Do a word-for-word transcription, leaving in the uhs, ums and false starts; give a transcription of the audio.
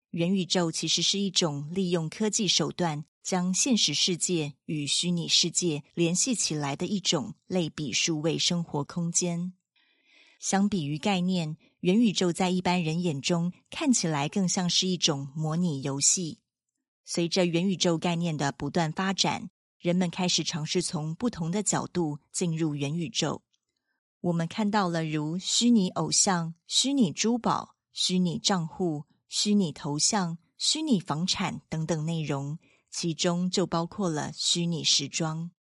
元宇宙其实是一种利用科技手段将现实世界与虚拟世界联系起来的一种类比数位生活空间。相比于概念，元宇宙在一般人眼中看起来更像是一种模拟游戏。随着元宇宙概念的不断发展，人们开始尝试从不同的角度进入元宇宙。我们看到了如虚拟偶像、虚拟珠宝、虚拟账户、虚拟头像、虚拟房产等等内容，其中就包括了虚拟时装。